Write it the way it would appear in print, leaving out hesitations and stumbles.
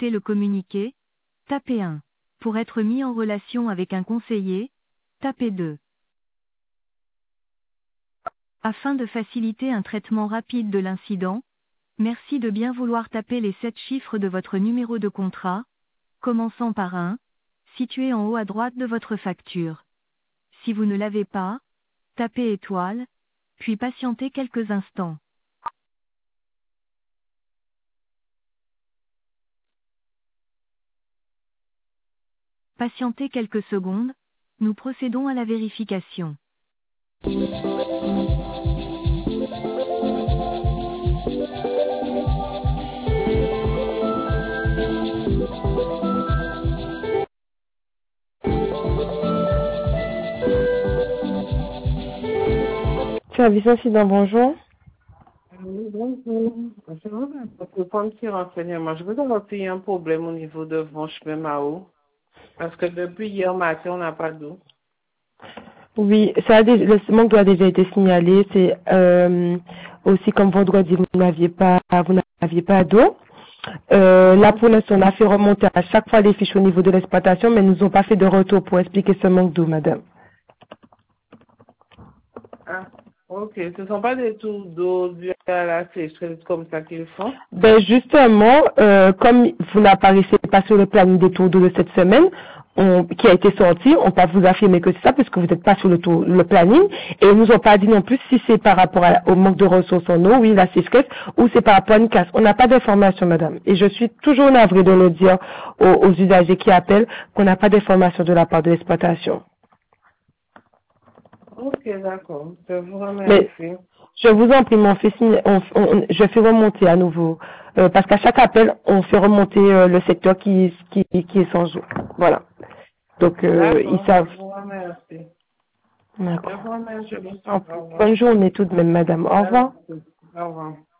écouter le communiqué, tapez 1. Pour être mis en relation avec un conseiller, tapez 2. Afin de faciliter un traitement rapide de l'incident, merci de bien vouloir taper les 7 chiffres de votre numéro de contrat, commençant par 1, situé en haut à droite de votre facture. Si vous ne l'avez pas, tapez étoile, puis patientez quelques instants. Patientez quelques secondes, nous procédons à la vérification. Service incident, bonjour. Oui, bonjour. Je voudrais prendre un petit renseignement. Je voudrais avoir un problème au niveau de mon chemin Mao. Parce que depuis hier matin, on n'a pas d'eau. Oui, le manque doit déjà été signalé. C'est aussi comme vendredi, vous n'aviez pas d'eau. Là, pour l'instant, on a fait remonter à chaque fois les fiches au niveau de l'exploitation, mais nous n'ont pas fait de retour pour expliquer ce manque d'eau, madame. Ah, ok. Ce ne sont pas des tours d'eau dues à la sécheresse comme ça qu'ils font? Ben justement, comme vous n'apparaissez pas sur le planning des tours d'eau de cette semaine, qui a été sorti, on peut vous affirmer que c'est ça puisque vous n'êtes pas sur le planning et ils nous ont pas dit non plus si c'est par rapport au manque de ressources en eau, oui la sécheresse, ou c'est par rapport à une casse. On n'a pas d'informations, madame. Et je suis toujours navrée de le dire aux usagers qui appellent qu'on n'a pas d'informations de la part de l'exploitation. Ok, d'accord. Je vous Mais remercie. je vous en prie, mon fils, je fais remonter à nouveau. Parce qu'à chaque appel, on fait remonter le secteur qui est sans eau. Voilà. Donc, ils D'accord, savent. je vous remercie. Je D'accord. vous remercie. Au revoir. Bonne journée tout de même, madame. Au revoir. Merci. Au revoir.